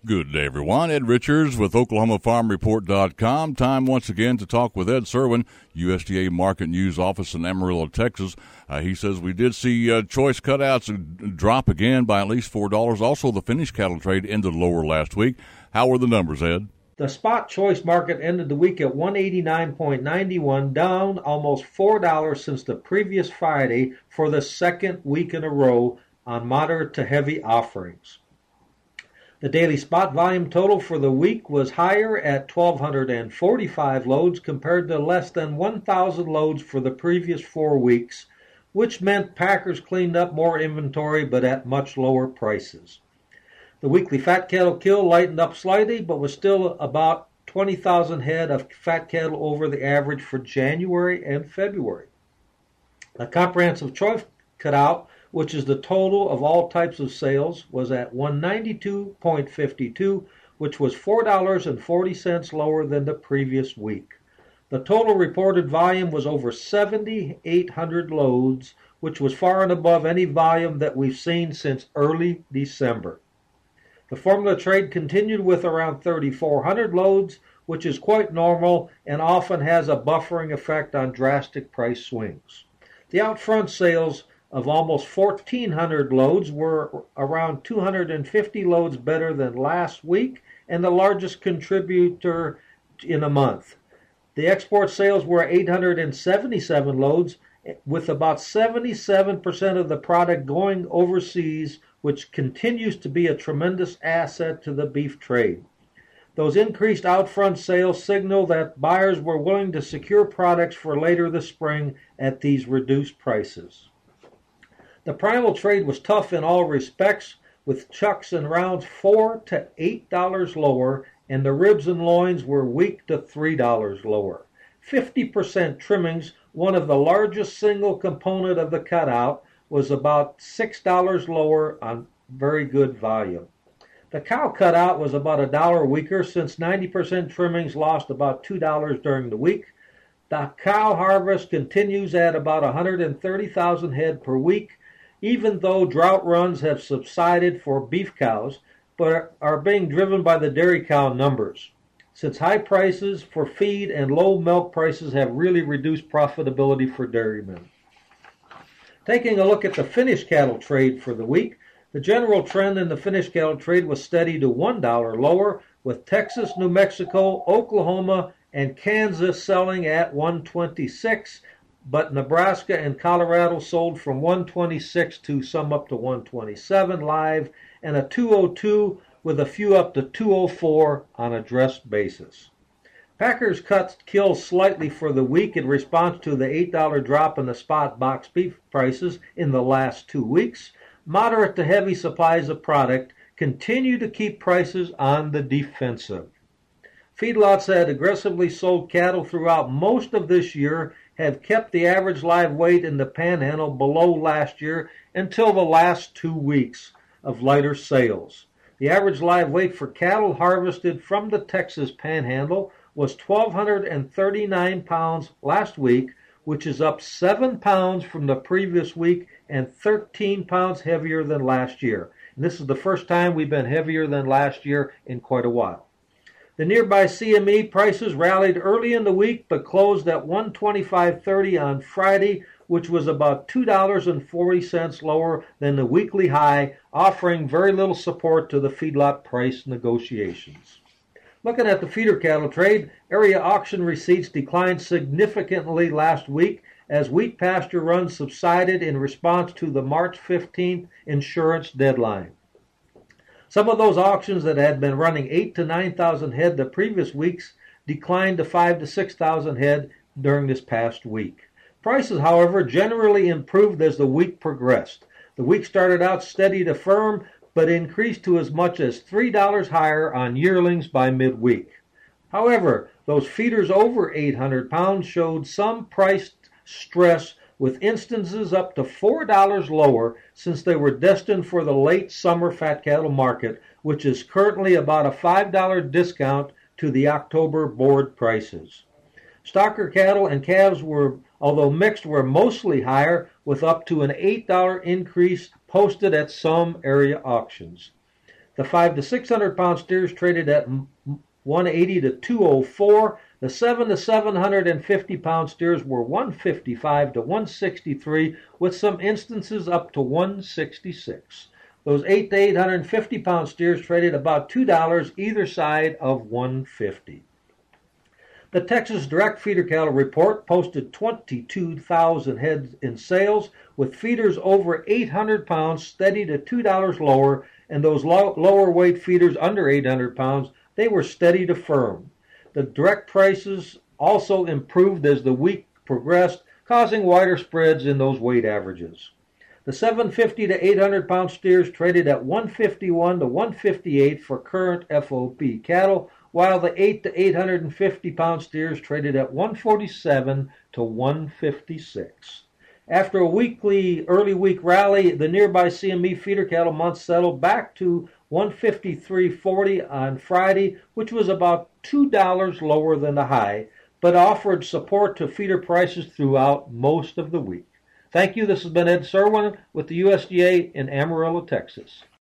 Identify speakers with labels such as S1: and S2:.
S1: Good day, everyone. Ed Richards with OklahomaFarmReport.com. Time once again to talk with Ed Serwin, USDA Market News Office in Amarillo, Texas. He says we did see choice cutouts drop again by at least $4. Also, the finished cattle trade ended lower last week. How were the numbers, Ed?
S2: The spot choice market ended the week at $189.91, down almost $4 since the previous Friday for the second week in a row on moderate to heavy offerings. The daily spot volume total for the week was higher at 1,245 loads compared to less than 1,000 loads for the previous 4 weeks, which meant packers cleaned up more inventory but at much lower prices. The weekly fat cattle kill lightened up slightly but was still about 20,000 head of fat cattle over the average for January and February. The comprehensive choice cutout, which is the total of all types of sales, was at 192.52, which was $4.40 lower than the previous week. The total reported volume was over 7,800 loads, which was far and above any volume that we've seen since early December. The formula trade continued with around 3,400 loads, which is quite normal and often has a buffering effect on drastic price swings. The out-front sales of almost 1,400 loads were around 250 loads better than last week and the largest contributor in a month. The export sales were 877 loads, with about 77% of the product going overseas, which continues to be a tremendous asset to the beef trade. Those increased out-front sales signal that buyers were willing to secure products for later this spring at these reduced prices. The primal trade was tough in all respects, with chucks and rounds $4 to $8 lower, and the ribs and loins were weak to $3 lower. 50% trimmings, one of the largest single component of the cutout, was about $6 lower on very good volume. The cow cutout was about $1 weaker since 90% trimmings lost about $2 during the week. The cow harvest continues at about 130,000 head per week, even though drought runs have subsided for beef cows, but are being driven by the dairy cow numbers, since high prices for feed and low milk prices have really reduced profitability for dairymen. Taking a look at the finished cattle trade for the week, the general trend in the finished cattle trade was steady to $1 lower, with Texas, New Mexico, Oklahoma, and Kansas selling at $126, but Nebraska and Colorado sold from $126 to some up to $127 live, and a $202 with a few up to $204 on a dressed basis. Packers cut kills slightly for the week in response to the $8 drop in the spot box beef prices in the last 2 weeks. Moderate to heavy supplies of product continue to keep prices on the defensive. Feedlots that aggressively sold cattle throughout most of this year have kept the average live weight in the panhandle below last year until the last 2 weeks of lighter sales. The average live weight for cattle harvested from the Texas panhandle was 1,239 pounds last week, which is up 7 pounds from the previous week and 13 pounds heavier than last year. And this is the first time we've been heavier than last year in quite a while. The nearby CME prices rallied early in the week but closed at $125.30 on Friday, which was about $2.40 lower than the weekly high, offering very little support to the feedlot price negotiations. Looking at the feeder cattle trade, area auction receipts declined significantly last week as wheat pasture runs subsided in response to the March 15th insurance deadline. Some of those auctions that had been running 8,000 to 9,000 head the previous weeks declined to 5,000 to 6,000 head during this past week. Prices, however, generally improved as the week progressed. The week started out steady to firm, but increased to as much as $3 higher on yearlings by midweek. However, those feeders over 800 pounds showed some price stress, with instances up to $4 lower since they were destined for the late summer fat cattle market, which is currently about a $5 discount to the October board prices. Stocker cattle and calves were, although mixed, were mostly higher, with up to an $8 increase posted at some area auctions. The 5 to 600 pound steers traded at 180 to 204. The 7 to 750 pound steers were 155 to 163, with some instances up to 166. Those 8 to 850 pound steers traded about $2 either side of 150. The Texas Direct Feeder Cattle Report posted 22,000 head in sales, with feeders over 800 pounds steady to $2 lower, and those lower weight feeders under 800 pounds, they were steady to firm. The direct prices also improved as the week progressed, causing wider spreads in those weight averages. The 750 to 800 pound steers traded at 151 to 158 for current FOP cattle, while the 8 to 850 pound steers traded at 147 to 156. After a early week rally, the nearby CME feeder cattle month settled back to 153.40 on Friday, which was about $2 lower than the high, but offered support to feeder prices throughout most of the week. Thank you. This has been Ed Serwin with the USDA in Amarillo, Texas.